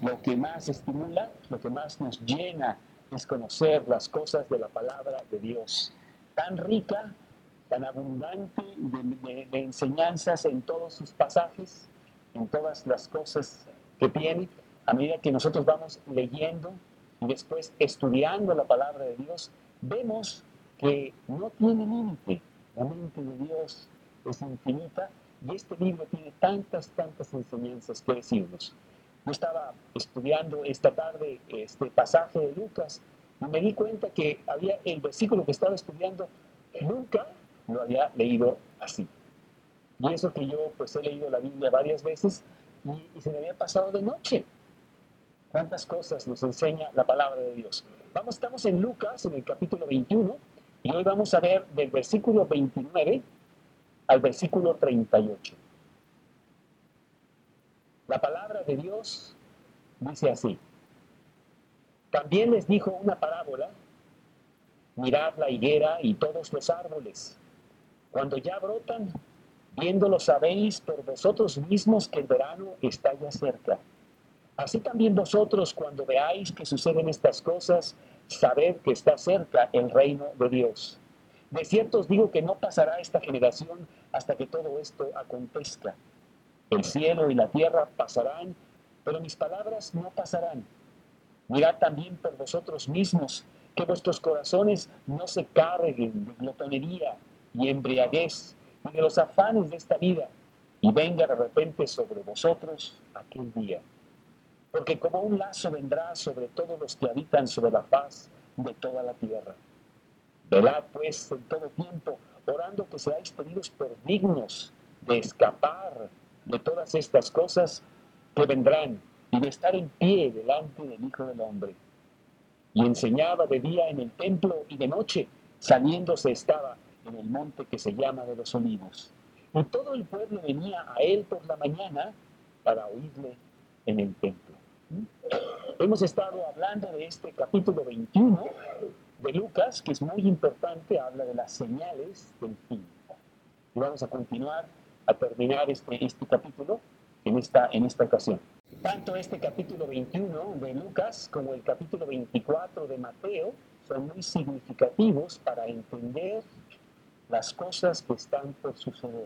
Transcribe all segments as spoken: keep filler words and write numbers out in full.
lo que más estimula, lo que más nos llena es conocer las cosas de la palabra de Dios. Tan rica, tan abundante de, de, de enseñanzas en todos sus pasajes, en todas las cosas que tiene, a medida que nosotros vamos leyendo y después estudiando la palabra de Dios, vemos que no tiene límite. La mente de Dios es infinita y este libro tiene tantas, tantas enseñanzas que decirnos. Yo estaba estudiando esta tarde este pasaje de Lucas y me di cuenta que había el versículo que estaba estudiando, nunca lo había leído así. Y eso que yo pues he leído la Biblia varias veces y, y se me había pasado de noche. ¿Cuántas cosas nos enseña la palabra de Dios? Vamos, estamos en Lucas, en el capítulo veintiuno, y hoy vamos a ver del versículo veintinueve al versículo treinta y ocho. La palabra de Dios dice así: también les dijo una parábola: mirad la higuera y todos los árboles. Cuando ya brotan, viéndolo sabéis por vosotros mismos que el verano está ya cerca. Así también vosotros, cuando veáis que suceden estas cosas, sabed que está cerca el reino de Dios. De cierto os digo que no pasará esta generación hasta que todo esto acontezca. El cielo y la tierra pasarán, pero mis palabras no pasarán. Mirad también por vosotros mismos, que vuestros corazones no se carguen de glotonería y embriaguez, ni de los afanes de esta vida, y venga de repente sobre vosotros aquel día. Porque como un lazo vendrá sobre todos los que habitan sobre la faz de toda la tierra. Velad pues en todo tiempo, orando que seáis tenidos por dignos de escapar de todas estas cosas que vendrán y de estar en pie delante del Hijo del Hombre. Y enseñaba de día en el templo y de noche, saliéndose estaba en el monte que se llama de los Olivos. Y todo el pueblo venía a él por la mañana para oírle en el templo. Hemos estado hablando de este capítulo veintiuno de Lucas, que es muy importante, habla de las señales del fin. Y vamos a continuar a terminar este, este capítulo en esta, en esta ocasión. Tanto este capítulo veintiuno de Lucas como el capítulo veinticuatro de Mateo son muy significativos para entender las cosas que están por suceder.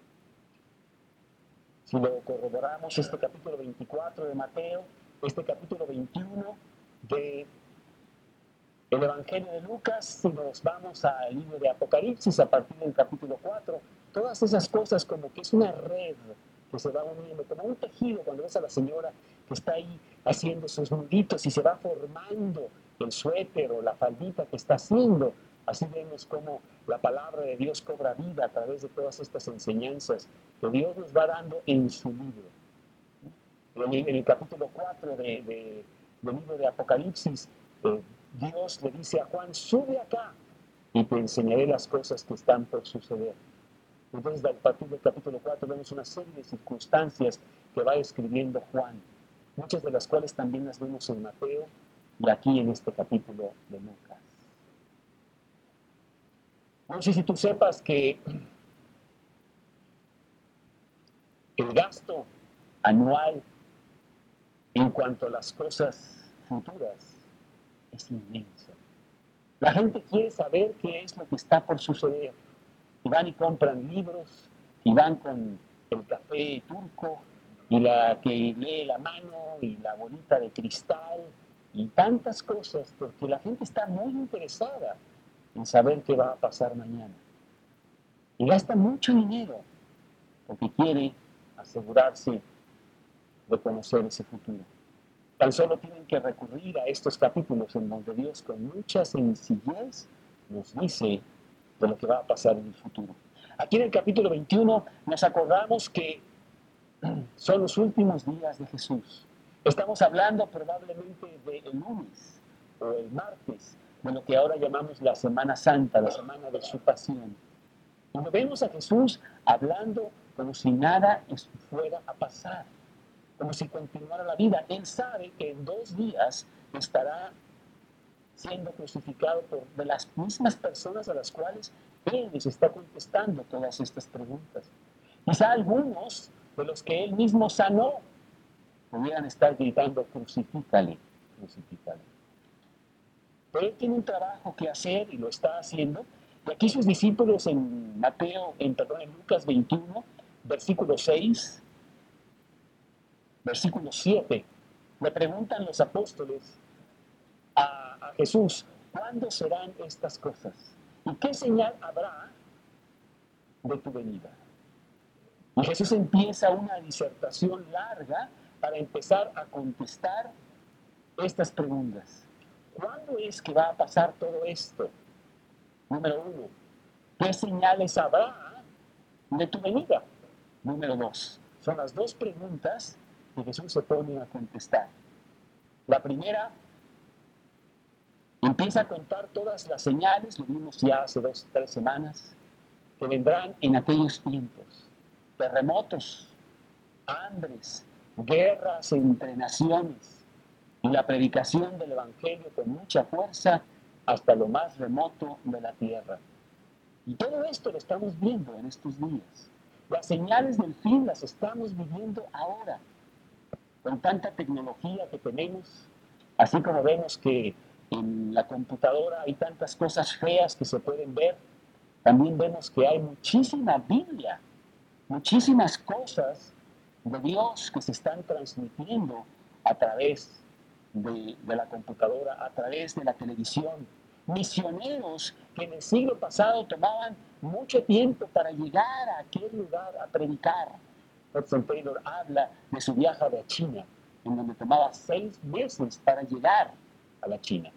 Si lo corroboramos, este capítulo veinticuatro de Mateo, este capítulo veintiuno de el Evangelio de Lucas, si nos vamos al libro de Apocalipsis, a partir del capítulo cuatro, todas esas cosas como que es una red que se va uniendo, como un tejido, cuando ves a la señora que está ahí haciendo sus nuditos y se va formando el suéter o la faldita que está haciendo. Así vemos cómo la palabra de Dios cobra vida a través de todas estas enseñanzas que Dios nos va dando en su libro. En el capítulo cuatro de, de, del libro de Apocalipsis, eh, Dios le dice a Juan: sube acá y te enseñaré las cosas que están por suceder. Entonces, a partir del capítulo cuatro vemos una serie de circunstancias que va escribiendo Juan, muchas de las cuales también las vemos en Mateo y aquí en este capítulo de Lucas. No sé si tú sepas que el gasto anual en cuanto a las cosas futuras es inmenso. La gente quiere saber qué es lo que está por suceder. Y van y compran libros, y van con el café turco, y la que lee la mano, y la bolita de cristal, y tantas cosas, porque la gente está muy interesada en saber qué va a pasar mañana. Y gasta mucho dinero, porque quiere asegurarse de conocer ese futuro. Tan solo tienen que recurrir a estos capítulos en donde Dios con mucha sencillez nos dice de lo que va a pasar en el futuro. Aquí en el capítulo veintiuno nos acordamos que son los últimos días de Jesús. Estamos hablando probablemente del lunes o el martes, de lo que ahora llamamos la Semana Santa, la semana de su pasión. Y lo vemos a Jesús hablando como si nada fuera a pasar, como si continuara la vida. Él sabe que en dos días estará siendo crucificado por de las mismas personas a las cuales Él les está contestando todas estas preguntas. Quizá algunos de los que Él mismo sanó, pudieran estar gritando, crucifícale, crucifícale. Pero él tiene un trabajo que hacer y lo está haciendo. Y aquí sus discípulos en Mateo, en, perdón, en Lucas veintiuno, versículo seis, versículo siete, le preguntan los apóstoles a, a Jesús, ¿cuándo serán estas cosas? ¿Y qué señal habrá de tu venida? Y Jesús empieza una disertación larga para empezar a contestar estas preguntas. ¿Cuándo es que va a pasar todo esto? Número uno, ¿qué señales habrá de tu venida? Número dos, son las dos preguntas que Jesús se pone a contestar. La primera, empieza a contar todas las señales, lo vimos ya hace dos, tres semanas, que vendrán en aquellos tiempos. Terremotos, hambres, guerras entre naciones y la predicación del Evangelio con mucha fuerza hasta lo más remoto de la tierra. Y todo esto lo estamos viendo en estos días. Las señales del fin las estamos viviendo ahora, con tanta tecnología que tenemos, así como vemos que en la computadora hay tantas cosas feas que se pueden ver, también vemos que hay muchísima Biblia, muchísimas cosas de Dios que se están transmitiendo a través de, de la computadora, a través de la televisión. Misioneros que en el siglo pasado tomaban mucho tiempo para llegar a aquel lugar a predicar. Hudson Taylor habla de su viaje a China, en donde tomaba seis meses para llegar a la China.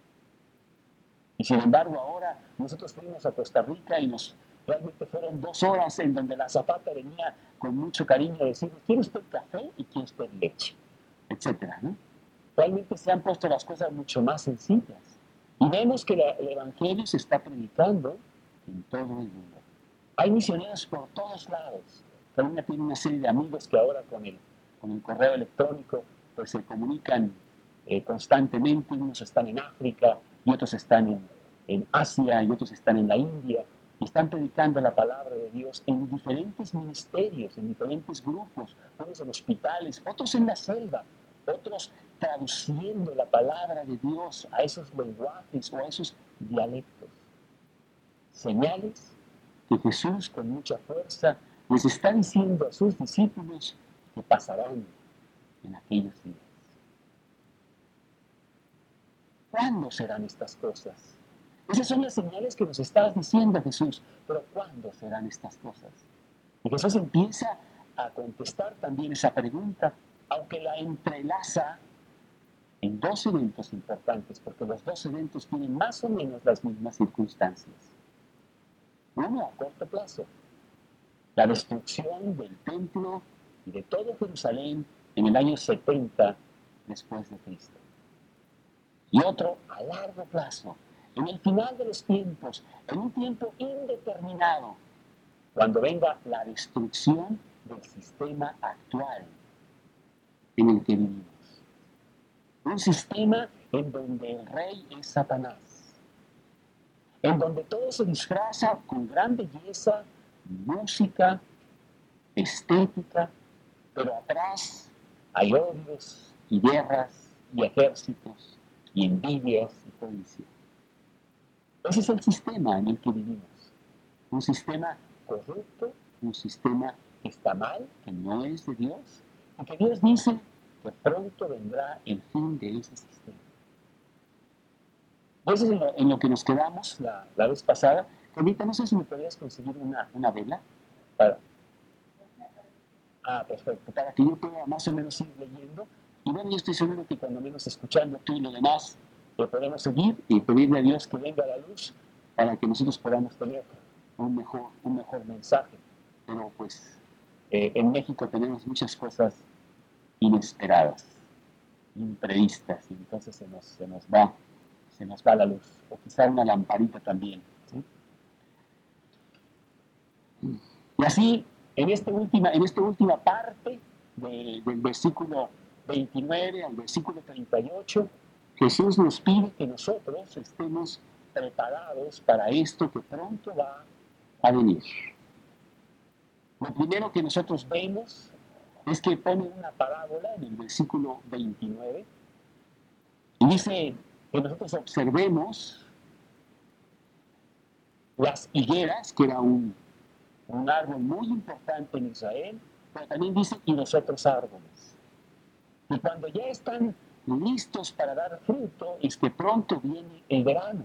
Y sin embargo ahora nosotros fuimos a Costa Rica y nos realmente fueron dos horas en donde la azafata venía con mucho cariño a decirnos, ¿quiere usted café y quiere usted leche? Etcétera, ¿no? Realmente se han puesto las cosas mucho más sencillas. Y vemos que la, el Evangelio se está predicando en todo el mundo. Hay misioneros por todos lados. Carolina tiene una serie de amigos que ahora con el, con el correo electrónico pues se comunican eh, constantemente. Unos están en África y otros están en, en Asia y otros están en la India. Y están predicando la palabra de Dios en diferentes ministerios, en diferentes grupos, unos en hospitales, otros en la selva, otros traduciendo la palabra de Dios a esos lenguajes o a esos dialectos. Señales que Jesús con mucha fuerza les está diciendo a sus discípulos que pasarán en aquellos días. ¿Cuándo serán estas cosas? Esas son las señales que nos está diciendo Jesús, pero ¿cuándo serán estas cosas? Y Jesús empieza a contestar también esa pregunta, aunque la entrelaza en dos eventos importantes, porque los dos eventos tienen más o menos las mismas circunstancias. Uno a corto plazo, la destrucción del templo y de todo Jerusalén en el año setenta después de Cristo. Y otro a largo plazo, en el final de los tiempos, en un tiempo indeterminado, cuando venga la destrucción del sistema actual en el que vivimos. Un sistema en donde el rey es Satanás, en donde todo se disfraza con gran belleza, música, estética, pero atrás hay odios y guerras y ejércitos y envidias y codicia. Ese es el sistema en el que vivimos. Un sistema corrupto, un sistema que está mal, que no es de Dios, y que Dios dice que pronto vendrá el fin de ese sistema. Eso es en lo, en lo que nos quedamos la, la vez pasada. Carlita, no sé si me podrías conseguir una, una vela para... Ah, perfecto, para que yo pueda más o menos ir leyendo. Y bueno, yo estoy seguro que cuando menos escuchando tú y lo demás, lo podemos seguir y pedirle a Dios que venga a la luz para que nosotros podamos tener un mejor, un mejor mensaje. Pero pues eh, en México tenemos muchas cosas inesperadas, imprevistas, y entonces se nos, se nos va, se nos va la luz. O quizá una lamparita también, ¿sí? Y así, en esta última, en esta última parte de, del versículo veintinueve al versículo treinta y ocho, Jesús nos pide que nosotros estemos preparados para esto que pronto va a venir. Lo primero que nosotros vemos es que pone una parábola en el versículo veintinueve y dice que nosotros observemos las higueras, que era un, un árbol muy importante en Israel, pero también dice y los otros árboles. Y cuando ya están listos para dar fruto, es que pronto viene el verano.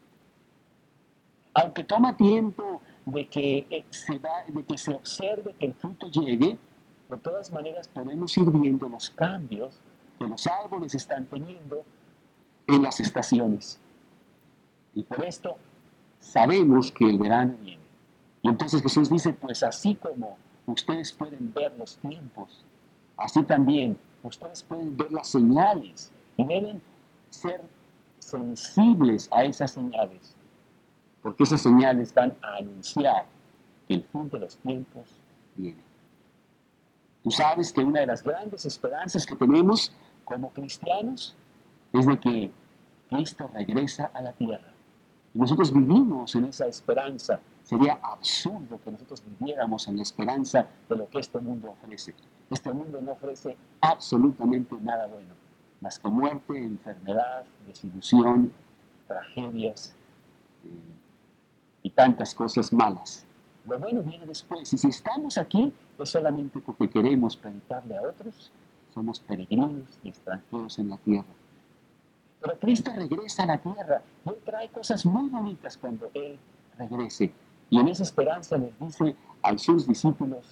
Aunque toma tiempo de que, se da, de que se observe que el fruto llegue, de todas maneras podemos ir viendo los cambios que los árboles están teniendo en las estaciones. Y por esto sabemos que el verano viene. Y entonces Jesús dice, pues así como ustedes pueden ver los tiempos, así también ustedes pueden ver las señales y deben ser sensibles a esas señales, porque esas señales van a anunciar que el fin de los tiempos viene. Tú sabes que una de las grandes esperanzas que tenemos como cristianos es de que Cristo regresa a la tierra. Y nosotros vivimos en esa esperanza. Sería absurdo que nosotros viviéramos en la esperanza de lo que este mundo ofrece. Este mundo no ofrece absolutamente nada bueno, más que muerte, enfermedad, desilusión, tragedias eh, y tantas cosas malas. Lo bueno viene después. Y si estamos aquí, es solamente porque queremos predicarle a otros. Somos peregrinos y extranjeros en la tierra. Pero Cristo regresa a la tierra y Él trae cosas muy bonitas cuando Él regrese. Y en esa esperanza les dice a sus discípulos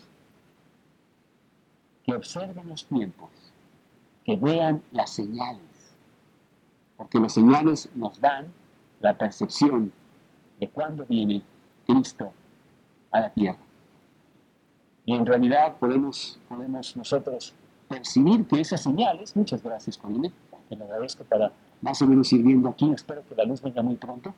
que observen los tiempos, que vean las señales, porque las señales nos dan la percepción de cuándo viene Cristo a la tierra. Y en realidad podemos, podemos nosotros percibir que esas señales, muchas gracias, Corine, te lo agradezco para más o menos ir viendo aquí, espero que la luz venga muy pronto.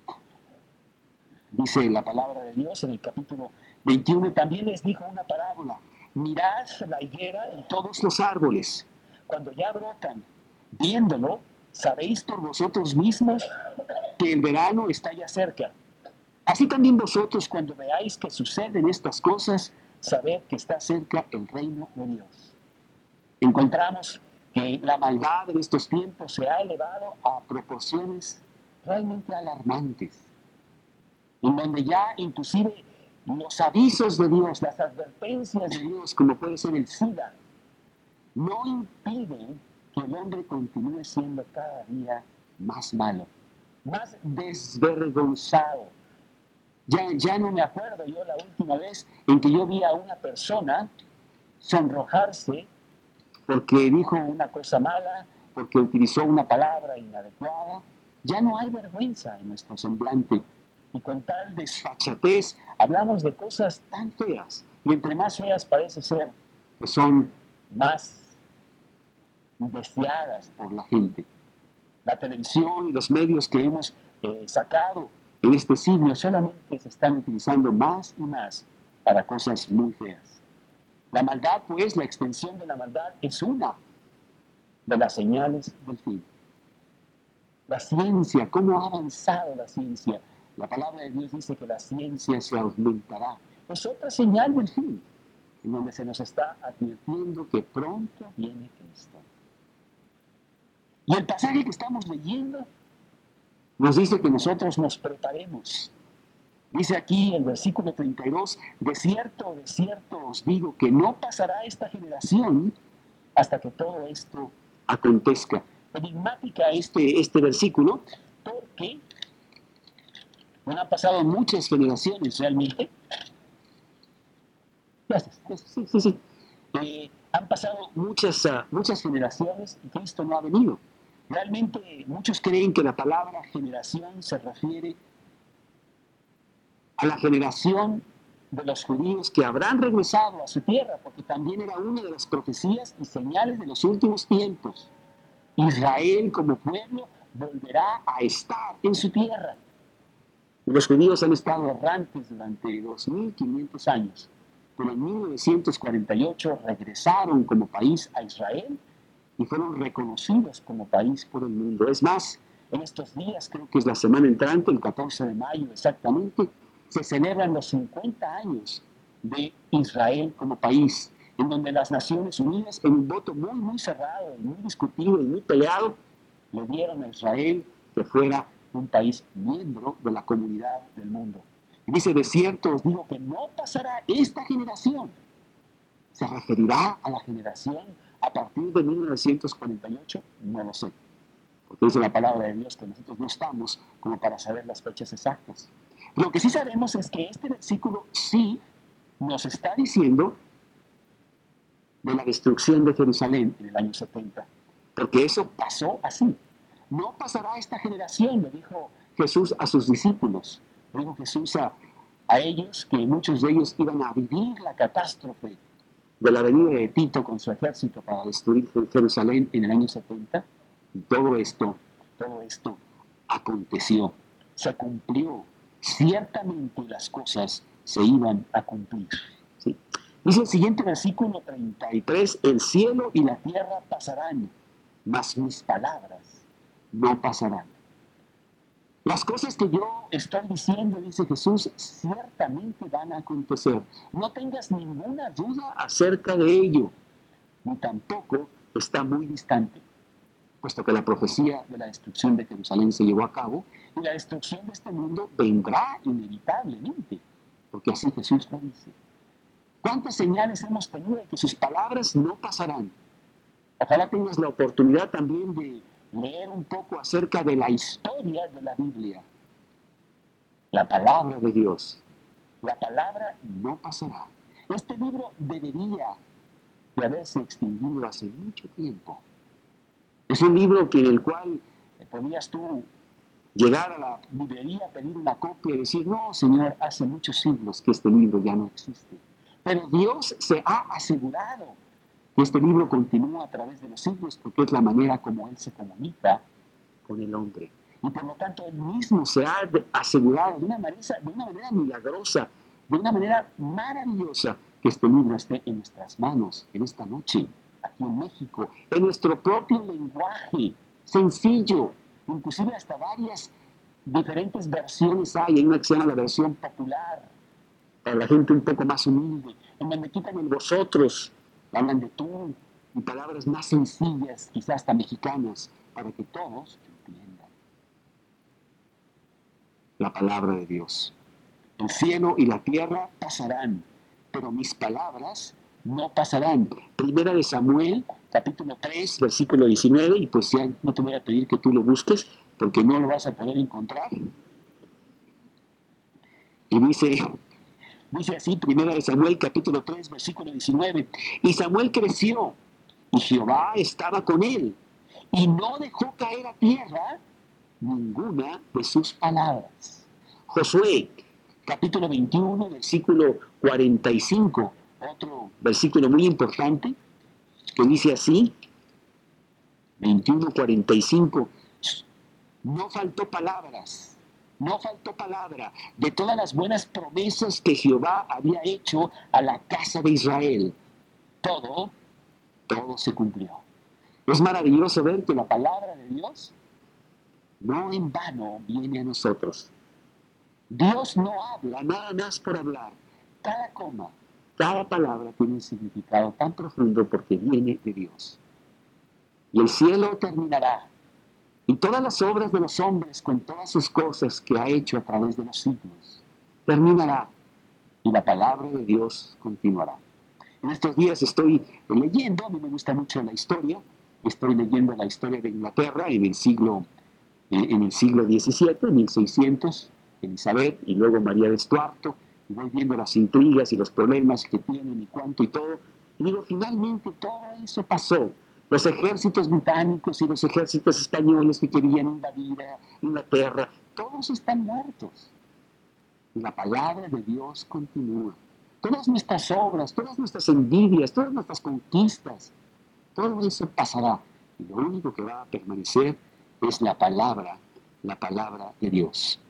Dice la palabra de Dios en el capítulo veintiuno, también les dijo una parábola, mirad la higuera y todos los árboles, cuando ya brotan, viéndolo, sabéis por vosotros mismos que el verano está ya cerca. Así también vosotros, cuando veáis que suceden estas cosas, sabed que está cerca el reino de Dios. Encontramos que la maldad en estos tiempos se ha elevado a proporciones realmente alarmantes, en donde ya inclusive los avisos de Dios, las advertencias de Dios, como puede ser el SIDA, no impiden que el hombre continúe siendo cada día más malo, más desvergonzado. Ya, ya no me acuerdo yo la última vez en que yo vi a una persona sonrojarse porque dijo una cosa mala, porque utilizó una palabra inadecuada. Ya no hay vergüenza en nuestro semblante. Y con tal desfachatez hablamos de cosas tan feas. Y entre más feas parece ser, que son más deseadas por la gente. La televisión y los medios que hemos eh, sacado en este siglo solamente se están utilizando más y más para cosas muy feas. La maldad, pues, la extensión de la maldad es una de las señales del fin. La ciencia, ¿cómo ha avanzado la ciencia? La palabra de Dios dice que la ciencia se aumentará. Es otra señal del fin, en donde se nos está advirtiendo que pronto viene Cristo. Y el pasaje que estamos leyendo nos dice que nosotros nos preparemos. Dice aquí el versículo treinta y dos, de cierto, de cierto os digo que no pasará esta generación hasta que todo esto acontezca. Enigmática este, este versículo porque no han pasado muchas generaciones realmente. Gracias. Sí, sí, sí. Eh, han pasado muchas, uh, muchas generaciones y Cristo no ha venido. Realmente muchos creen que la palabra generación se refiere a la generación de los judíos que habrán regresado a su tierra, porque también era una de las profecías y señales de los últimos tiempos. Israel como pueblo volverá a estar en su tierra. Los judíos han estado errantes durante dos mil quinientos años, pero en mil novecientos cuarenta y ocho regresaron como país a Israel y fueron reconocidos como país por el mundo. Es más, en estos días, creo que es la semana entrante, el catorce de mayo exactamente, se celebran los cincuenta años de Israel como país. en donde las Naciones Unidas, en un voto muy, muy cerrado, muy discutido y muy peleado, le dieron a Israel que fuera un país miembro de la comunidad del mundo. Y dice, de cierto os digo que no pasará esta generación. ¿Se referirá a la generación a partir de mil novecientos cuarenta y ocho? No lo sé. Porque dice la palabra de Dios que nosotros no estamos como para saber las fechas exactas. Lo que sí sabemos es que este versículo sí nos está diciendo de la destrucción de Jerusalén en el año setenta. Porque eso pasó así. No pasará esta generación, le dijo Jesús a sus discípulos. Le dijo Jesús a, a ellos, que muchos de ellos iban a vivir la catástrofe de la venida de Tito con su ejército para destruir Jerusalén en el año setenta. Y todo esto, todo esto aconteció, se cumplió. Ciertamente las cosas se iban a cumplir. ¿Sí? Dice el siguiente versículo treinta y tres, el cielo y la tierra pasarán, mas mis palabras no pasarán. Las cosas que yo estoy diciendo, dice Jesús, ciertamente van a acontecer. No tengas ninguna duda acerca de ello, ni tampoco está muy distante, puesto que la profecía de la destrucción de Jerusalén se llevó a cabo, y la destrucción de este mundo vendrá inevitablemente, porque así Jesús lo dice. ¿Cuántas señales hemos tenido de que sus palabras no pasarán? Ojalá tengas la oportunidad también de leer un poco acerca de la historia de la Biblia. La palabra de Dios. La palabra no pasará. Este libro debería de haberse extinguido hace mucho tiempo. Es un libro que en el cual podías tú llegar a la librería a pedir una copia y decir, no, Señor, hace muchos siglos que este libro ya no existe. Pero Dios se ha asegurado que este libro continúa a través de los siglos porque es la manera como Él se comunica con el hombre. Y por lo tanto Él mismo se ha asegurado de una manera, de una manera milagrosa, de una manera maravillosa, que este libro esté en nuestras manos en esta noche, aquí en México, en nuestro propio lenguaje, sencillo, inclusive hasta varias diferentes versiones hay. Hay una que se llama la versión popular, para la gente un poco más humilde, en donde quitan el vosotros, hablan de tú, y palabras más sencillas, quizás hasta mexicanas, para que todos entiendan la palabra de Dios. El cielo y la tierra pasarán, pero mis palabras no pasarán. Primera de Samuel, capítulo tres, versículo diecinueve, y pues ya no te voy a pedir que tú lo busques, porque no lo vas a poder encontrar. Y dice, dice así, Primera de Samuel, capítulo tres, versículo diecinueve, y Samuel creció, y Jehová estaba con él, y no dejó caer a tierra ninguna de sus palabras. Josué, capítulo veintiuno, versículo cuarenta y cinco, otro versículo muy importante, que dice así, veintiuno, cuarenta y cinco, no faltó palabras, no faltó palabra de todas las buenas promesas que Jehová había hecho a la casa de Israel. Todo, todo se cumplió. Es maravilloso ver que la palabra de Dios no en vano viene a nosotros. Dios no habla nada más por hablar. Cada coma, cada palabra tiene un significado tan profundo porque viene de Dios. Y el cielo terminará. Y todas las obras de los hombres con todas sus cosas que ha hecho a través de los siglos terminará. Y la palabra de Dios continuará. En estos días estoy leyendo, a mí me gusta mucho la historia, estoy leyendo la historia de Inglaterra en el siglo, en el siglo diecisiete, mil seiscientos, Elizabeth y luego María de Estuardo, y voy viendo las intrigas y los problemas que tienen y cuánto y todo, y digo, finalmente todo eso pasó. Los ejércitos británicos y los ejércitos españoles que querían invadir a Inglaterra, todos están muertos. Y la palabra de Dios continúa. Todas nuestras obras, todas nuestras envidias, todas nuestras conquistas, todo eso pasará. Y lo único que va a permanecer es la palabra, la palabra de Dios.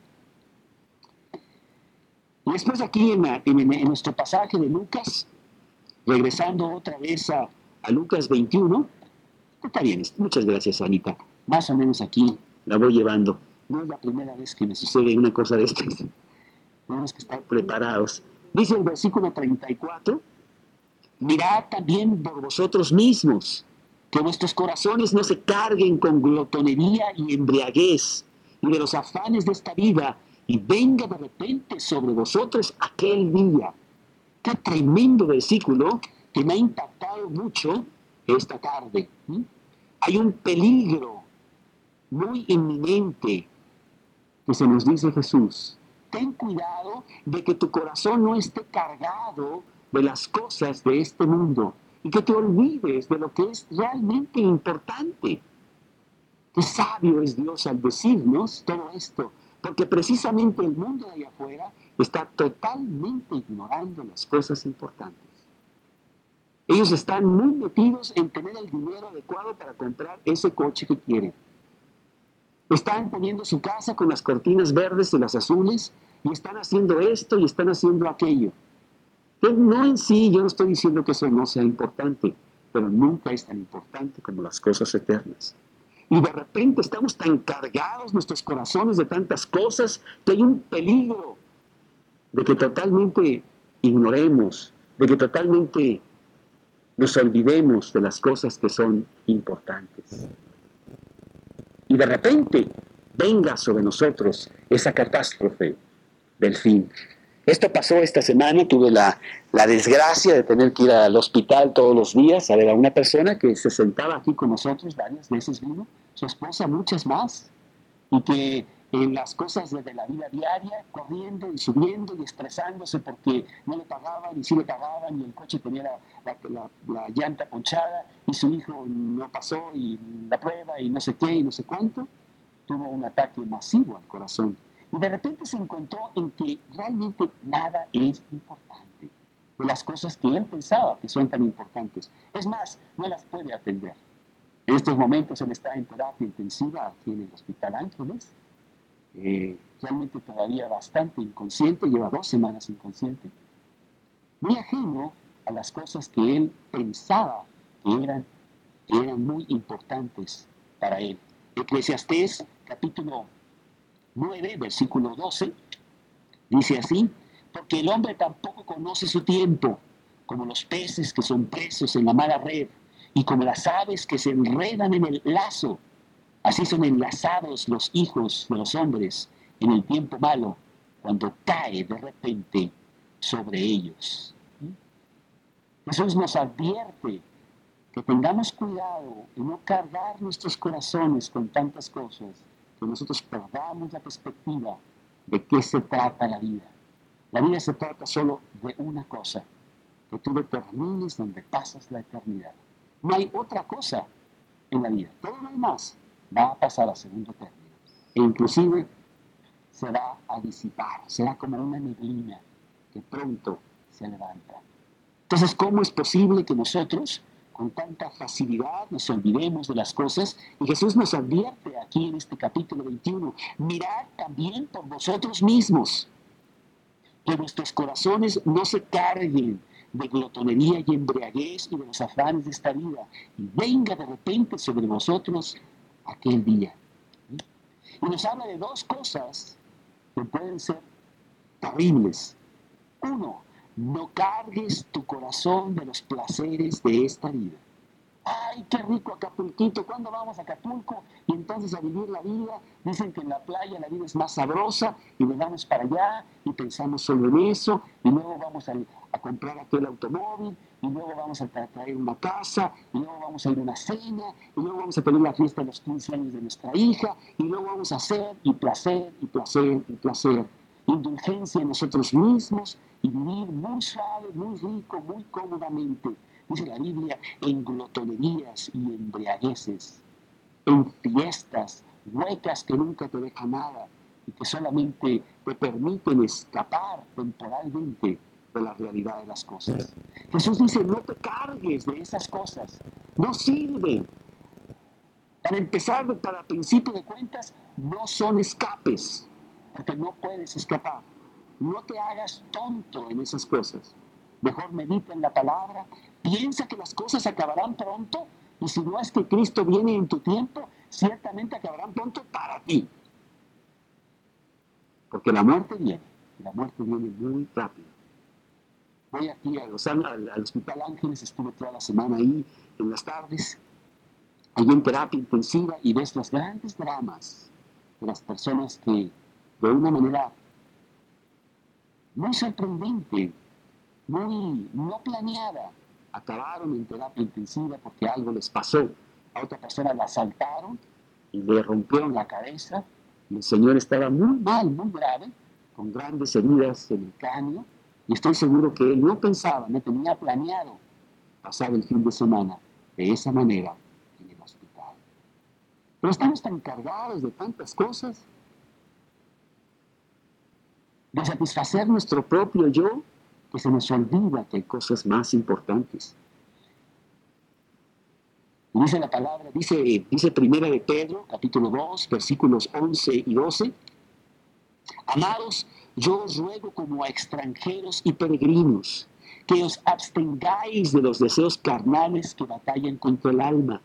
Y después aquí en, la, en, en nuestro pasaje de Lucas, regresando otra vez a, a Lucas veintiuno, está bien, muchas gracias, Anita. Más o menos aquí la voy llevando. No es la primera vez que me sucede una cosa de estas. Tenemos que estar preparados. Dice el versículo treinta y cuatro, Mirad también por vosotros mismos, que vuestros corazones no se carguen con glotonería y embriaguez, y de los afanes de esta vida, y venga de repente sobre vosotros aquel día. Qué tremendo versículo que me ha impactado mucho esta tarde. ¿Mm? Hay un peligro muy inminente que se nos dice Jesús. Ten cuidado de que tu corazón no esté cargado de las cosas de este mundo y que te olvides de lo que es realmente importante. Qué sabio es Dios al decirnos todo esto, porque precisamente el mundo de allá afuera está totalmente ignorando las cosas importantes. Ellos están muy metidos en tener el dinero adecuado para comprar ese coche que quieren. Están poniendo su casa con las cortinas verdes y las azules, y están haciendo esto y están haciendo aquello. Pero no en sí, yo no estoy diciendo que eso no sea importante, pero nunca es tan importante como las cosas eternas. Y de repente estamos tan cargados nuestros corazones de tantas cosas que hay un peligro de que totalmente ignoremos, de que totalmente nos olvidemos de las cosas que son importantes. Y de repente venga sobre nosotros esa catástrofe del fin. Esto pasó esta semana, tuve la, la desgracia de tener que ir al hospital todos los días a ver a una persona que se sentaba aquí con nosotros, varias veces vino, su esposa muchas más, y que en las cosas de, de la vida diaria, corriendo y subiendo y estresándose porque no le pagaban y sí le pagaban y el coche tenía la, la, la, la llanta ponchada y su hijo no pasó y la prueba y no sé qué y no sé cuánto, tuvo un ataque masivo al corazón. Y de repente se encontró en que realmente nada es importante de las cosas que él pensaba que son tan importantes. Es más, no las puede atender. En estos momentos él está en terapia intensiva aquí en el Hospital Ángeles. Eh, realmente todavía bastante inconsciente, lleva dos semanas inconsciente. Muy ajeno a las cosas que él pensaba que eran, que eran muy importantes para él. Eclesiastés capítulo nueve, versículo doce, dice así: porque el hombre tampoco conoce su tiempo, como los peces que son presos en la mala red, y como las aves que se enredan en el lazo. Así son enlazados los hijos de los hombres en el tiempo malo, cuando cae de repente sobre ellos. Jesús nos advierte que tengamos cuidado de no cargar nuestros corazones con tantas cosas, que nosotros perdamos la perspectiva de qué se trata la vida. La vida se trata solo de una cosa, que tú determines dónde pasas la eternidad. No hay otra cosa en la vida. Todo lo demás va a pasar a segundo término. E inclusive se va a disipar, será como una neblina que pronto se levanta. Entonces, ¿cómo es posible que nosotros con tanta facilidad nos olvidemos de las cosas? Y Jesús nos advierte aquí en este capítulo veintiuno: mirad también por vosotros mismos, que vuestros corazones no se carguen de glotonería y embriaguez y de los afanes de esta vida, y venga de repente sobre vosotros aquel día. Y nos habla de dos cosas que pueden ser terribles. Uno, no cargues tu corazón de los placeres de esta vida. Ay, qué rico Acapulquito, ¿cuándo vamos a Acapulco? Y entonces a vivir la vida. Dicen que en la playa la vida es más sabrosa y nos vamos para allá y pensamos solo en eso, y luego vamos a, a comprar aquel automóvil, y luego vamos a traer una casa, y luego vamos a ir a una cena, y luego vamos a tener la fiesta de los quince años de nuestra hija, y luego vamos a hacer y placer y placer y placer. Indulgencia en nosotros mismos y vivir muy suave, muy rico, muy cómodamente. Dice la Biblia, en glotonerías y embriagueces, en fiestas huecas que nunca te dejan nada y que solamente te permiten escapar temporalmente de la realidad de las cosas. Jesús dice, no te cargues de esas cosas, no sirven. Para empezar, para principio de cuentas, no son escapes, porque no puedes escapar. No te hagas tonto en esas cosas. Mejor medita en la palabra, piensa que las cosas acabarán pronto, y si no es que Cristo viene en tu tiempo, ciertamente acabarán pronto para ti. Porque la muerte viene, y la muerte viene muy rápido. Voy aquí a Los Ángeles, al, al Hospital Ángeles, estuve toda la semana ahí en las tardes, allí en terapia intensiva, y ves los grandes dramas de las personas que de una manera muy sorprendente, muy no planeada, acabaron en terapia intensiva porque algo les pasó. A otra persona la asaltaron y le rompieron la cabeza, y el señor estaba muy mal, muy grave, con grandes heridas en el cráneo, y estoy seguro que él no pensaba, no tenía planeado pasar el fin de semana de esa manera en el hospital. Pero estamos tan cargados de tantas cosas, de satisfacer nuestro propio yo, que se nos olvida que hay cosas más importantes. Y dice la palabra, dice, dice Primera de Pedro, capítulo dos, versículos once y doce, amados, yo os ruego como a extranjeros y peregrinos, que os abstengáis de los deseos carnales que batallan contra el alma,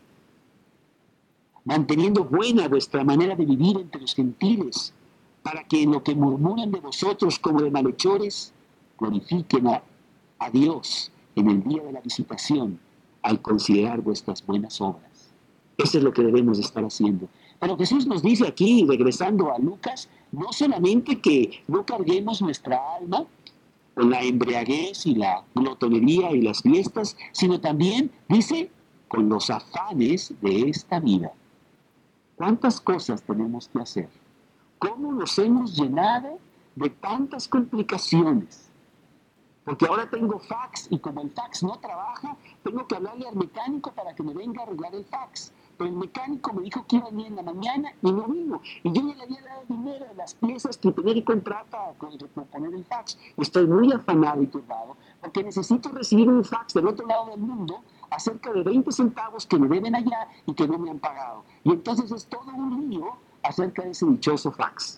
manteniendo buena vuestra manera de vivir entre los gentiles, para que en lo que murmuran de vosotros como de malhechores, glorifiquen a, a Dios en el día de la visitación, al considerar vuestras buenas obras. Eso es lo que debemos estar haciendo. Pero Jesús nos dice aquí, regresando a Lucas, no solamente que no carguemos nuestra alma con la embriaguez y la glotonería y las fiestas, sino también, dice, con los afanes de esta vida. ¿Cuántas cosas tenemos que hacer? ¿Cómo nos hemos llenado de tantas complicaciones? Porque ahora tengo fax y como el fax no trabaja, tengo que hablarle al mecánico para que me venga a arreglar el fax. Pero el mecánico me dijo que iba a venir en la mañana y no vino. Y yo ya le había dado dinero de las piezas que tenía que comprar para poner el fax. Y estoy muy afanado y turbado porque necesito recibir un fax del otro lado del mundo acerca de veinte centavos que me deben allá y que no me han pagado. Y entonces es todo un lío acerca de ese dichoso fax.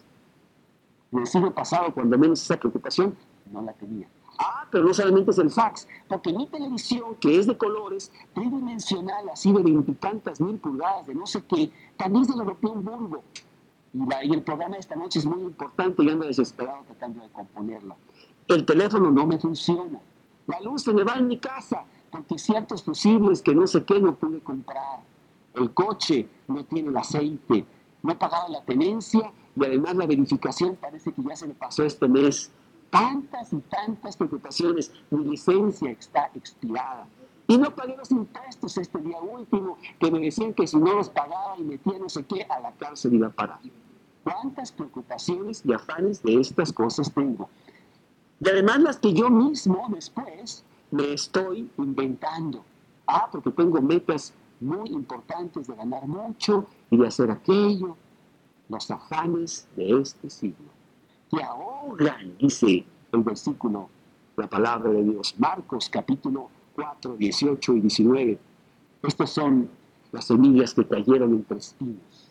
En el siglo pasado, cuando menos esa preocupación, no la tenía. Ah, pero no solamente es el fax, porque mi televisión, que es de colores, tridimensional, así de veintitantas mil pulgadas, de no sé qué, también se lo rompió un bulbo. Y, la, y el programa de esta noche es muy importante y ando desesperado tratando de componerla. El teléfono no me funciona. La luz se me va en mi casa, porque ciertos fusibles que no sé qué no pude comprar. El coche no tiene el aceite, no he pagado la tenencia y además la verificación parece que ya se me pasó este mes. Tantas y tantas preocupaciones. Mi licencia está expirada. Y no pagué los impuestos este día último, que me decían que si no los pagaba y metía no sé qué, a la cárcel iba a parar. ¿Cuántas preocupaciones y afanes de estas cosas tengo? Y además las que yo mismo después me estoy inventando. Ah, porque tengo metas muy importantes de ganar mucho y de hacer aquello. Los afanes de este siglo que ahogan, dice el versículo, la palabra de Dios. Marcos capítulo cuatro, dieciocho y diecinueve. Estas son las semillas que cayeron entre espinos.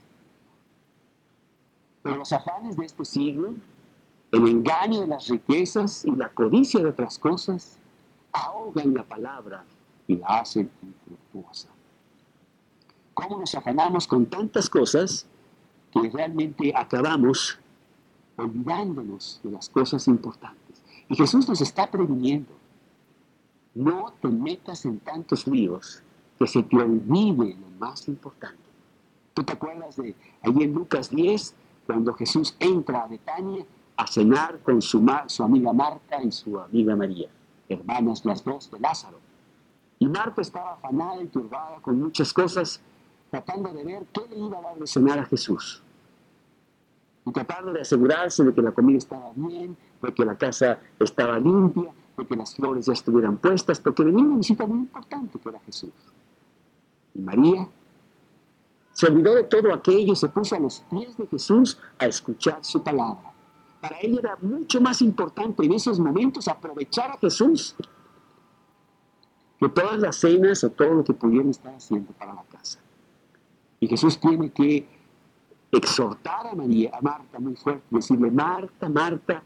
Pero los afanes de este siglo, el engaño de las riquezas y la codicia de otras cosas, ahogan la palabra y la hacen infructuosa. ¿Cómo nos afanamos con tantas cosas que realmente acabamos olvidándonos de las cosas importantes? Y Jesús nos está previniendo. No te metas en tantos líos que se te olvide lo más importante. ¿Tú te acuerdas de ahí en Lucas diez, cuando Jesús entra a Betania a cenar con su, su amiga Marta y su amiga María, hermanas las dos de Lázaro? Y Marta estaba afanada y turbada con muchas cosas, tratando de ver qué le iba a dar de cenar a Jesús. Y tratando de asegurarse de que la comida estaba bien, de que la casa estaba limpia, de que las flores ya estuvieran puestas, porque venía una visita muy importante que era Jesús. Y María se olvidó de todo aquello y se puso a los pies de Jesús a escuchar su palabra. Para ella era mucho más importante en esos momentos aprovechar a Jesús que todas las cenas o todo lo que pudieran estar haciendo para la casa. Y Jesús tiene que exhortar a María, a Marta muy fuerte, decirle: Marta, Marta,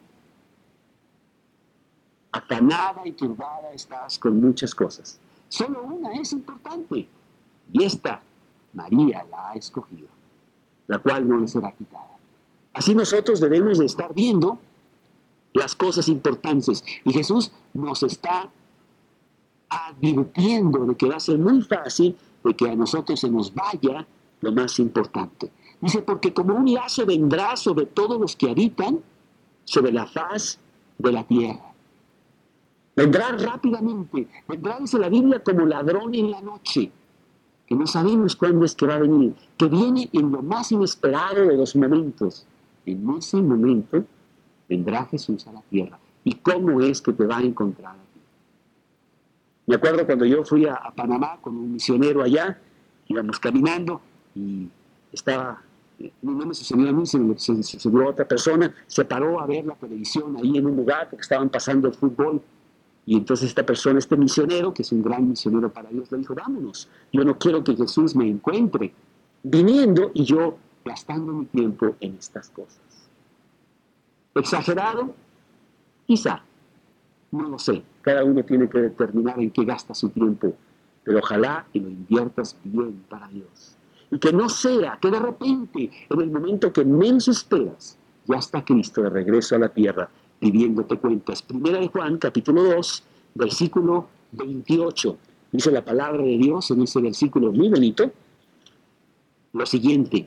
afanada y turbada estás con muchas cosas. Solo una es importante, y esta María la ha escogido, la cual no le será quitada. Así nosotros debemos de estar viendo las cosas importantes. Y Jesús nos está advirtiendo de que va a ser muy fácil de que a nosotros se nos vaya lo más importante. Dice, porque como un lazo vendrá sobre todos los que habitan sobre la faz de la tierra. Vendrá rápidamente, vendrá, dice la Biblia, como ladrón en la noche, que no sabemos cuándo es que va a venir, que viene en lo más inesperado de los momentos. En ese momento vendrá Jesús a la tierra. ¿Y cómo es que te va a encontrar a ti? Me acuerdo cuando yo fui a, a Panamá con un misionero allá, íbamos caminando y estaba, no me sucedió a mí, sino se sucedió a otra persona, se paró a ver la televisión ahí en un lugar porque estaban pasando el fútbol. Y entonces esta persona, este misionero, que es un gran misionero para Dios, le dijo, vámonos, yo no quiero que Jesús me encuentre viniendo y yo gastando mi tiempo en estas cosas. ¿Exagerado? Quizá, no lo sé, cada uno tiene que determinar en qué gasta su tiempo, pero ojalá que lo inviertas bien para Dios. Y que no sea que de repente, en el momento que menos esperas, ya está Cristo de regreso a la tierra, pidiéndote cuentas. Primera de Juan, capítulo dos, versículo veintiocho. Dice la palabra de Dios en ese versículo muy bonito, lo siguiente.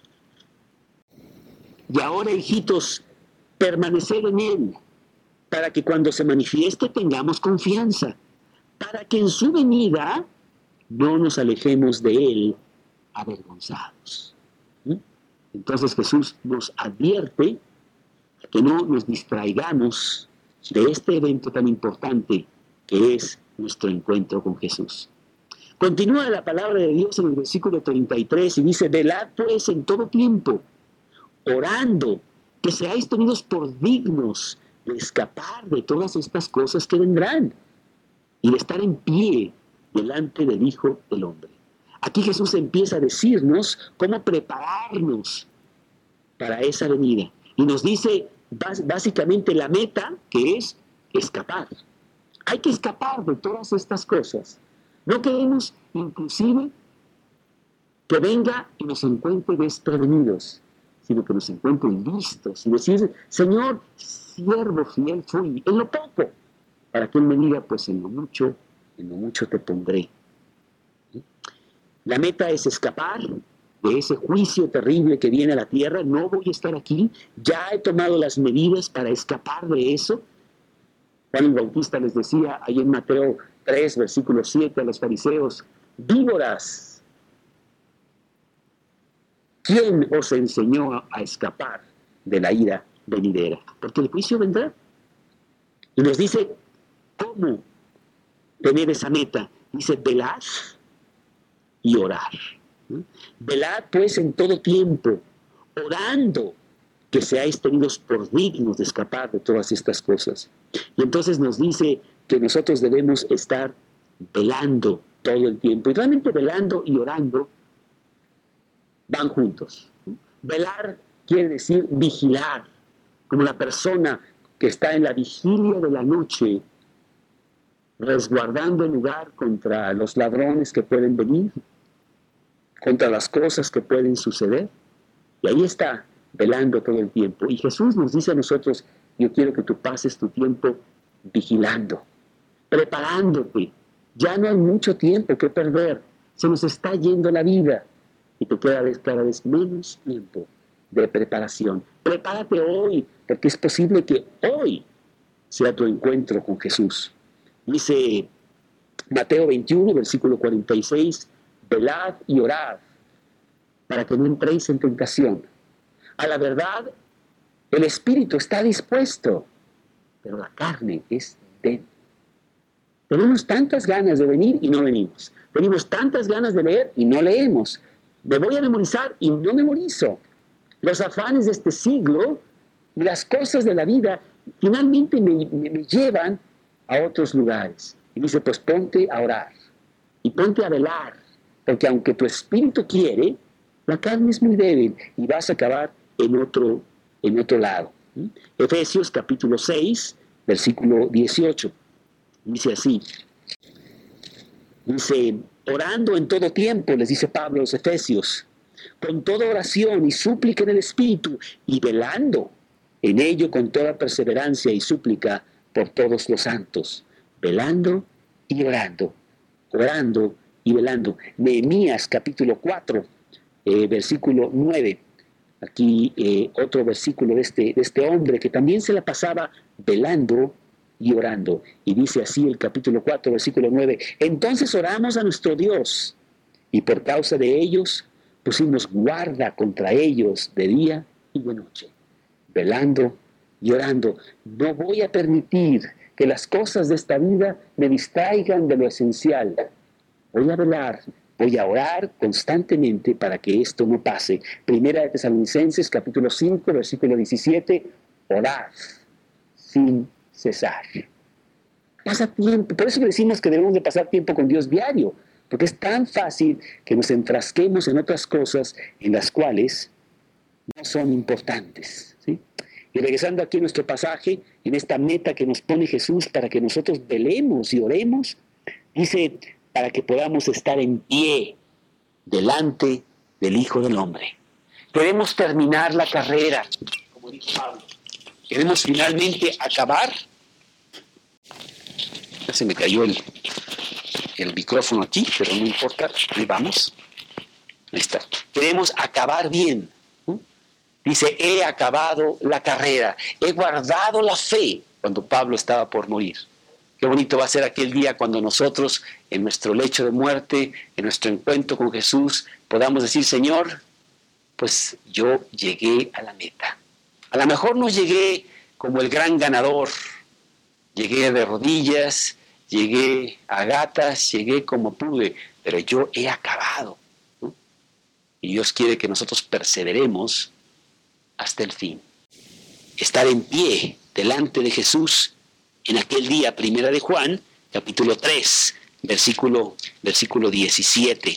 Y ahora, hijitos, permaneced en Él, para que cuando se manifieste tengamos confianza, para que en su venida no nos alejemos de Él avergonzados. ¿Sí? Entonces Jesús nos advierte que no nos distraigamos de este evento tan importante que es nuestro encuentro con Jesús. Continúa la palabra de Dios en el versículo treinta y tres y dice, velad pues en todo tiempo, orando, que seáis tenidos por dignos de escapar de todas estas cosas que vendrán y de estar en pie delante del Hijo del Hombre. Aquí Jesús empieza a decirnos cómo prepararnos para esa venida. Y nos dice básicamente la meta, que es escapar. Hay que escapar de todas estas cosas. No queremos inclusive que venga y nos encuentre desprevenidos, sino que nos encuentre listos y decir, Señor, siervo fiel fui, en lo poco, para que Él me diga, pues en lo mucho, en lo mucho te pondré. ¿Sí? La meta es escapar de ese juicio terrible que viene a la tierra. No voy a estar aquí, ya he tomado las medidas para escapar de eso. Juan el Bautista les decía ahí en Mateo tres, versículo siete a los fariseos, víboras, ¿quién os enseñó a escapar de la ira venidera? Porque el juicio vendrá. Y nos dice, ¿cómo tener esa meta? Dice, velad y orar. Velad pues en todo tiempo, orando, que seáis tenidos por dignos de escapar de todas estas cosas. Y entonces nos dice que nosotros debemos estar velando todo el tiempo. Y realmente velando y orando van juntos. Velar quiere decir vigilar, como la persona que está en la vigilia de la noche, resguardando el lugar contra los ladrones que pueden venir, contra las cosas que pueden suceder. Y ahí está, velando todo el tiempo. Y Jesús nos dice a nosotros, yo quiero que tú pases tu tiempo vigilando, preparándote. Ya no hay mucho tiempo que perder. Se nos está yendo la vida. Y te queda cada vez menos tiempo de preparación. Prepárate hoy, porque es posible que hoy sea tu encuentro con Jesús. Dice Mateo veintiuno, versículo cuarenta y seis, velad y orad para que no entréis en tentación. A la verdad, el espíritu está dispuesto, pero la carne es débil. Tenemos tantas ganas de venir y no venimos. Tenemos tantas ganas de leer y no leemos. Me voy a memorizar y no memorizo. Los afanes de este siglo y las cosas de la vida finalmente me, me, me llevan a otros lugares. Y dice, pues ponte a orar y ponte a velar, porque aunque tu espíritu quiere, la carne es muy débil y vas a acabar en otro, en otro lado. ¿Sí? Efesios capítulo seis, versículo dieciocho. Dice así. Dice, orando en todo tiempo, les dice Pablo a los Efesios, con toda oración y súplica en el Espíritu, y velando en ello con toda perseverancia y súplica por todos los santos, velando y orando, orando y velando. Nehemías capítulo cuatro, eh, versículo nueve. Aquí eh, otro versículo de este, de este hombre que también se la pasaba velando y orando. Y dice así el capítulo cuatro, versículo nueve. Entonces oramos a nuestro Dios y por causa de ellos pusimos guarda contra ellos de día y de noche, velando y orando. No voy a permitir que las cosas de esta vida me distraigan de lo esencial. Voy a velar, voy a orar constantemente para que esto no pase. Primera de Tesalonicenses, capítulo cinco, versículo diecisiete, orad sin cesar. Pasa tiempo, por eso decimos que debemos de pasar tiempo con Dios diario, porque es tan fácil que nos enfrasquemos en otras cosas en las cuales no son importantes, ¿sí? Y regresando aquí a nuestro pasaje, en esta meta que nos pone Jesús para que nosotros velemos y oremos, dice, para que podamos estar en pie delante del Hijo del Hombre. Queremos terminar la carrera, como dijo Pablo. Queremos finalmente acabar. Ya se me cayó el, el micrófono aquí, pero no importa, ahí vamos. Ahí está. Queremos acabar bien. Dice, he acabado la carrera, he guardado la fe, cuando Pablo estaba por morir. Qué bonito va a ser aquel día cuando nosotros, en nuestro lecho de muerte, en nuestro encuentro con Jesús, podamos decir, Señor, pues yo llegué a la meta. A lo mejor no llegué como el gran ganador, llegué de rodillas, llegué a gatas, llegué como pude, pero yo he acabado, ¿no? Y Dios quiere que nosotros perseveremos hasta el fin. Estar en pie delante de Jesús en aquel día, primera de Juan, capítulo tres, versículo, versículo diecisiete.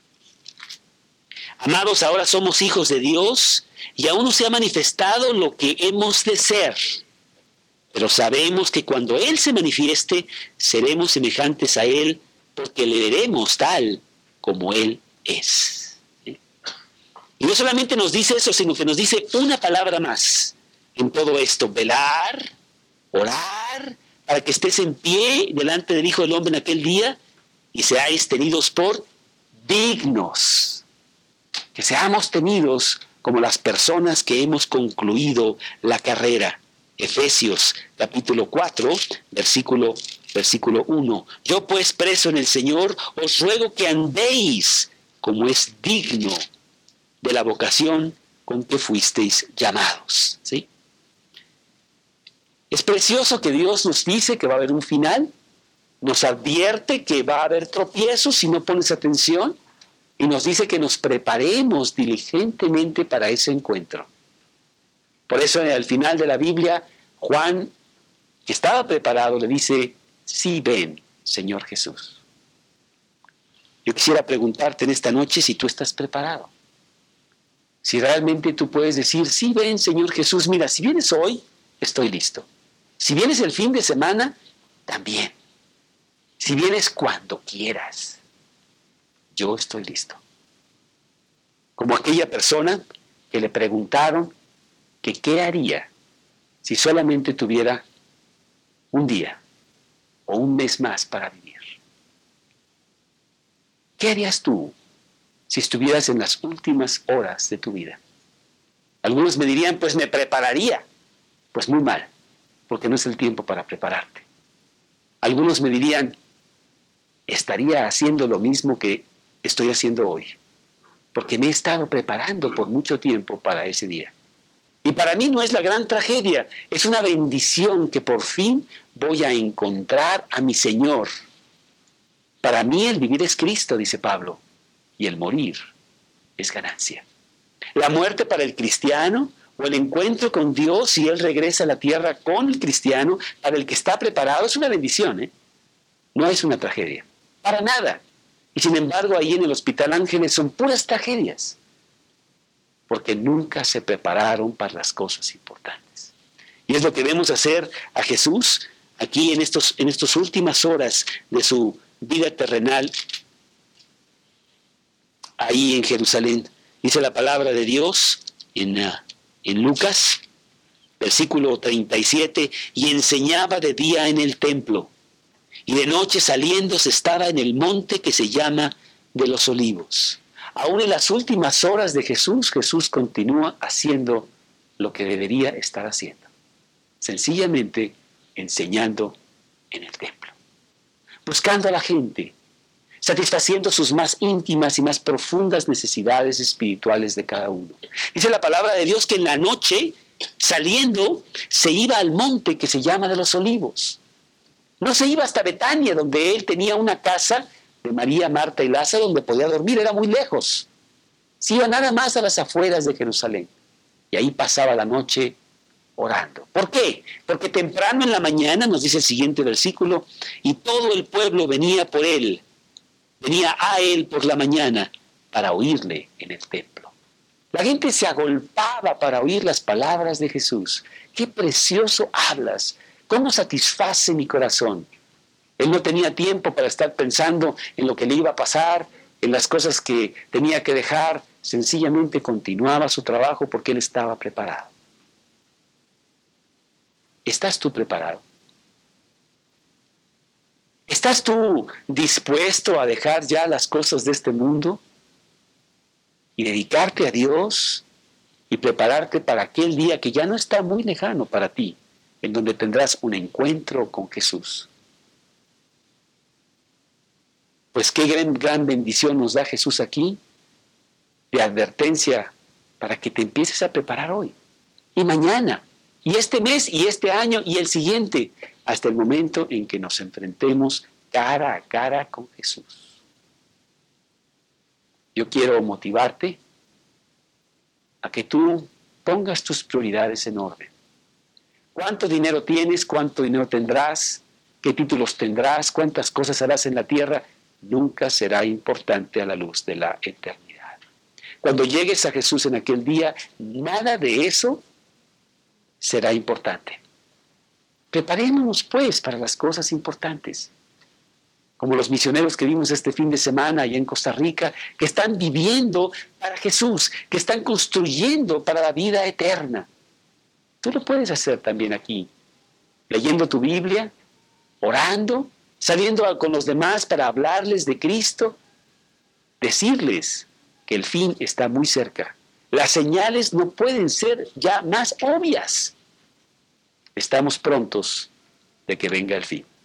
Amados, ahora somos hijos de Dios y aún no se ha manifestado lo que hemos de ser. Pero sabemos que cuando Él se manifieste, seremos semejantes a Él porque le veremos tal como Él es. Y no solamente nos dice eso, sino que nos dice una palabra más en todo esto: velar, orar, para que estés en pie delante del Hijo del Hombre en aquel día y seáis tenidos por dignos. Que seamos tenidos como las personas que hemos concluido la carrera. Efesios capítulo cuatro, versículo, versículo uno. Yo pues, preso en el Señor, os ruego que andéis como es digno de la vocación con que fuisteis llamados, ¿sí? Es precioso que Dios nos dice que va a haber un final, nos advierte que va a haber tropiezos si no pones atención, y nos dice que nos preparemos diligentemente para ese encuentro. Por eso al final de la Biblia, Juan, que estaba preparado, le dice, sí, ven, Señor Jesús. Yo quisiera preguntarte en esta noche si tú estás preparado. Si realmente tú puedes decir, sí, ven, Señor Jesús, mira, si vienes hoy, estoy listo. Si vienes el fin de semana, también. Si vienes cuando quieras, yo estoy listo. Como aquella persona que le preguntaron que qué haría si solamente tuviera un día o un mes más para vivir. ¿Qué harías tú si estuvieras en las últimas horas de tu vida? Algunos me dirían, pues me prepararía. Pues muy mal, porque no es el tiempo para prepararte. Algunos me dirían, estaría haciendo lo mismo que estoy haciendo hoy, porque me he estado preparando por mucho tiempo para ese día. Y para mí no es la gran tragedia, es una bendición que por fin voy a encontrar a mi Señor. Para mí el vivir es Cristo, dice Pablo, y el morir es ganancia. La muerte para el cristiano, o el encuentro con Dios si Él regresa a la tierra con el cristiano, para el que está preparado, es una bendición, ¿eh? No es una tragedia, para nada. Y sin embargo, ahí en el Hospital Ángeles son puras tragedias, porque nunca se prepararon para las cosas importantes. Y es lo que vemos hacer a Jesús aquí en estos, en estas últimas horas de su vida terrenal, ahí en Jerusalén. Dice la palabra de Dios en, uh, en Lucas, Versículo treinta y siete, y enseñaba de día en el templo, y de noche saliendo se estaba en el monte que se llama de los Olivos. Aún en las últimas horas de Jesús, Jesús continúa haciendo lo que debería estar haciendo. Sencillamente enseñando en el templo. Buscando a la gente, satisfaciendo sus más íntimas y más profundas necesidades espirituales de cada uno. Dice la palabra de Dios que en la noche, saliendo, se iba al monte que se llama de los Olivos. No se iba hasta Betania, donde él tenía una casa de María, Marta y Lázaro, donde podía dormir, era muy lejos. Se iba nada más a las afueras de Jerusalén. Y ahí pasaba la noche orando. ¿Por qué? Porque temprano en la mañana, nos dice el siguiente versículo, y todo el pueblo venía por él, venía a él por la mañana para oírle en el templo. La gente se agolpaba para oír las palabras de Jesús. ¡Qué precioso hablas! ¿Cómo satisface mi corazón? Él no tenía tiempo para estar pensando en lo que le iba a pasar, en las cosas que tenía que dejar. Sencillamente continuaba su trabajo porque él estaba preparado. ¿Estás tú preparado? ¿Estás tú dispuesto a dejar ya las cosas de este mundo y dedicarte a Dios y prepararte para aquel día que ya no está muy lejano para ti, en donde tendrás un encuentro con Jesús? Pues qué gran, gran bendición nos da Jesús aquí, de advertencia para que te empieces a preparar hoy y mañana, y este mes, y este año, y el siguiente, hasta el momento en que nos enfrentemos cara a cara con Jesús. Yo quiero motivarte a que tú pongas tus prioridades en orden. ¿Cuánto dinero tienes? ¿Cuánto dinero tendrás? ¿Qué títulos tendrás? ¿Cuántas cosas harás en la tierra? Nunca será importante a la luz de la eternidad. Cuando llegues a Jesús en aquel día, nada de eso será importante. Preparémonos pues para las cosas importantes, como los misioneros que vimos este fin de semana allá en Costa Rica, que están viviendo para Jesús, que están construyendo para la vida eterna. Tú lo puedes hacer también aquí, leyendo tu Biblia, orando, saliendo con los demás para hablarles de Cristo, decirles que el fin está muy cerca. Las señales no pueden ser ya más obvias. Estamos prontos de que venga el fin.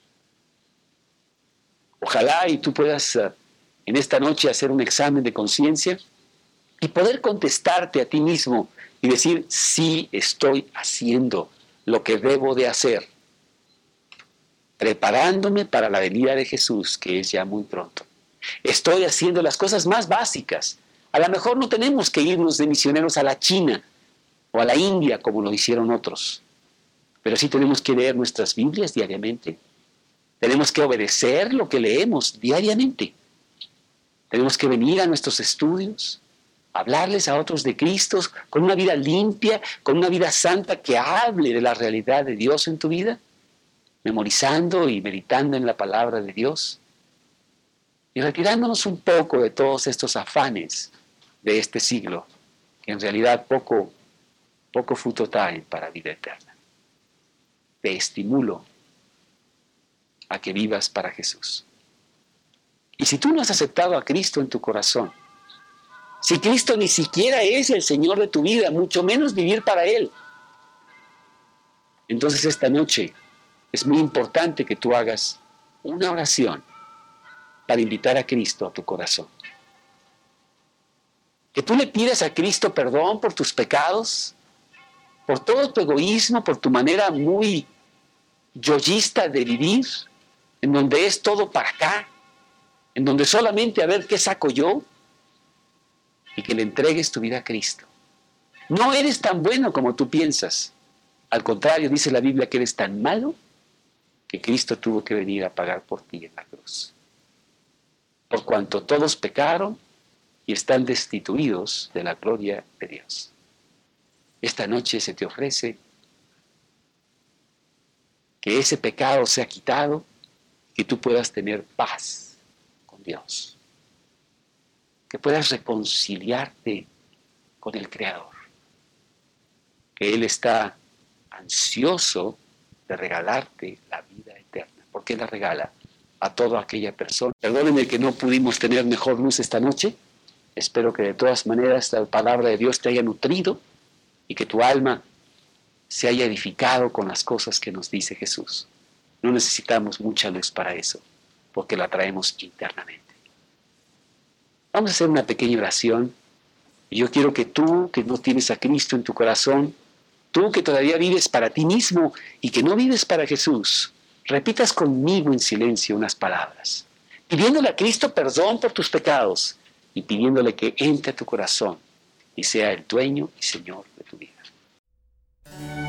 Ojalá y tú puedas uh, en esta noche hacer un examen de conciencia y poder contestarte a ti mismo y decir, sí, estoy haciendo lo que debo de hacer, preparándome para la venida de Jesús, que es ya muy pronto. Estoy haciendo las cosas más básicas. A lo mejor no tenemos que irnos de misioneros a la China o a la India como lo hicieron otros, pero sí tenemos que leer nuestras Biblias diariamente. Tenemos que obedecer lo que leemos diariamente. Tenemos que venir a nuestros estudios, hablarles a otros de Cristo con una vida limpia, con una vida santa que hable de la realidad de Dios en tu vida, memorizando y meditando en la palabra de Dios y retirándonos un poco de todos estos afanes de este siglo, que en realidad poco, poco fruto traen para vida eterna. Te estimulo a que vivas para Jesús. Y si tú no has aceptado a Cristo en tu corazón, si Cristo ni siquiera es el Señor de tu vida, mucho menos vivir para Él, entonces esta noche es muy importante que tú hagas una oración para invitar a Cristo a tu corazón. Que tú le pidas a Cristo perdón por tus pecados, por todo tu egoísmo, por tu manera muy yoísta de vivir, en donde es todo para acá, en donde solamente a ver qué saco yo, y que le entregues tu vida a Cristo. No eres tan bueno como tú piensas. Al contrario, dice la Biblia que eres tan malo que Cristo tuvo que venir a pagar por ti en la cruz. Por cuanto todos pecaron y están destituidos de la gloria de Dios. Esta noche se te ofrece que ese pecado sea quitado, que tú puedas tener paz con Dios, que puedas reconciliarte con el Creador, que Él está ansioso de regalarte la vida eterna. ¿Por qué la regala? A toda aquella persona. Perdónenme que no pudimos tener mejor luz esta noche. Espero que de todas maneras la palabra de Dios te haya nutrido y que tu alma se haya edificado con las cosas que nos dice Jesús. No necesitamos mucha luz para eso, porque la traemos internamente. Vamos a hacer una pequeña oración. Y yo quiero que tú, que no tienes a Cristo en tu corazón, tú que todavía vives para ti mismo y que no vives para Jesús, repitas conmigo en silencio unas palabras, pidiéndole a Cristo perdón por tus pecados y pidiéndole que entre a tu corazón y sea el dueño y Señor de tu vida.